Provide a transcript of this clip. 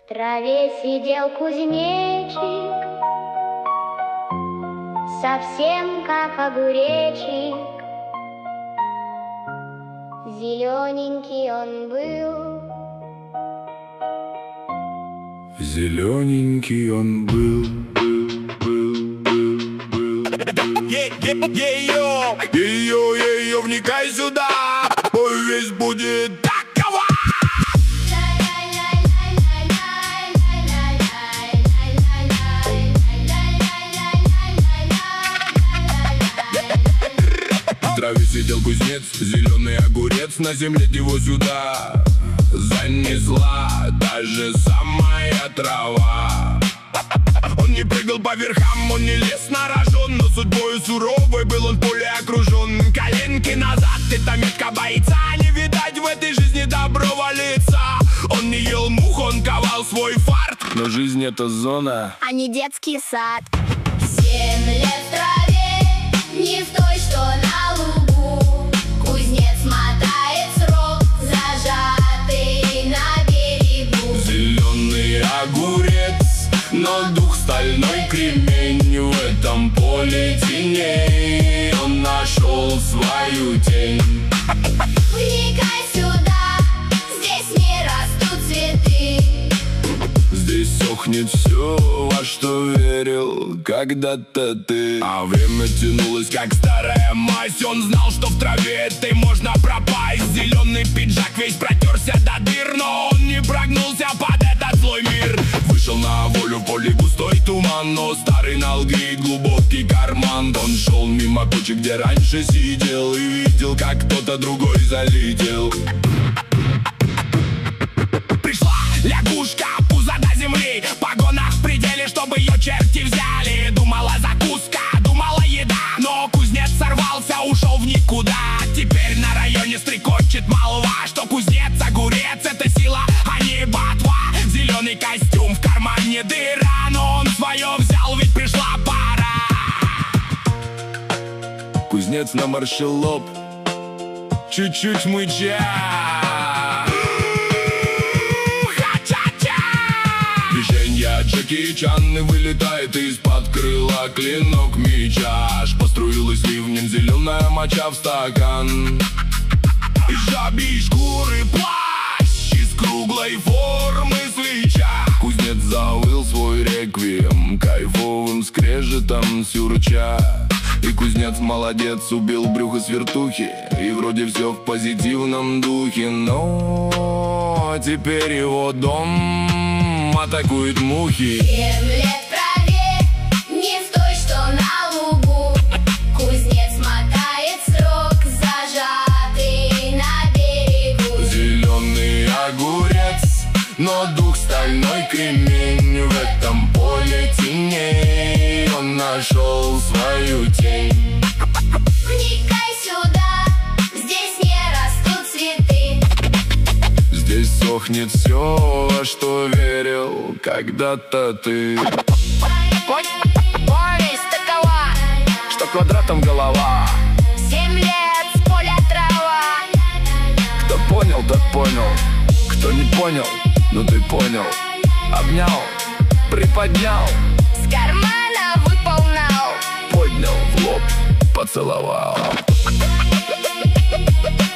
В траве сидел кузнечик, совсем как огуречик. Зелененький он был, зелененький он был. Ее, вникай сюда, бой весь будет такова. В траве сидел кузнец, зеленый огурец, на земле его сюда занесла даже самая трава. Он не прыгал по верхам, он не лез на рожон, но судьбою суровой был он в поле окружен. Коленки назад, это метка бойца, не видать в этой жизни доброго лица. Он не ел мух, он ковал свой фарт, но жизнь это зона, а не детский сад. 7 лет в траве, не в той, что на лугу. Кузнец мотает срок, зажатый на берегу. зеленый огурец, но дух стальной кремень. В этом поле теней он нашел свою тень. Вникай сюда, здесь не растут цветы. Здесь сохнет все, во что верил когда-то ты. А время тянулось, как старая мазь. Он знал, что в траве этой можно пропасть. Зеленый пиджак весь протерся до дыр, но он не прогнулся под этот злой мир. Вышел на волю в поле густой туман, но старый нал греет глубокий карман. Он шел мимо кучи, где раньше сидел, и видел, как кто-то другой залетел. Пришла лягушка, пузо до земли, погона в пределе, чтобы ее черти взяли. Думала закуска, думала еда, но кузнец сорвался, ушел в никуда. Теперь на районе стрекочет молва, что кузнец огурец — это сила, а не ботва. Зеленый костюм, в кармане дыра, но он свое взял, ведь пришла пора. Кузнец наморщил лоб, чуть-чуть мыча. Джеки Чан, и вылетает из-под крыла клинок меча. Аж поструилась ливнем зеленая моча в стакан. Из жабьей шкуры плащ, из круглой формы свеча. Кузнец завыл свой реквием, кайфовым скрежетом сюрча. И кузнец молодец, убил брюхо с вертухи, и вроде все в позитивном духе. Но теперь его дом атакуют мухи. 7 лет в траве, не в той, что на лугу. Кузнец мотает срок, зажатый на берегу. Зеленый огурец, но дух стальной кремень. В этом поле теней он нашел свою тень. Вникай сюда, здесь не растут цветы. Здесь сохнет все, во что верил когда-то ты. Повесть такова, Что квадратом голова. 7 лет с поля трава. Кто понял, тот понял. Кто не понял, ну ты понял. Обнял, приподнял, С кармана выполнял, поднял в лоб, поцеловал.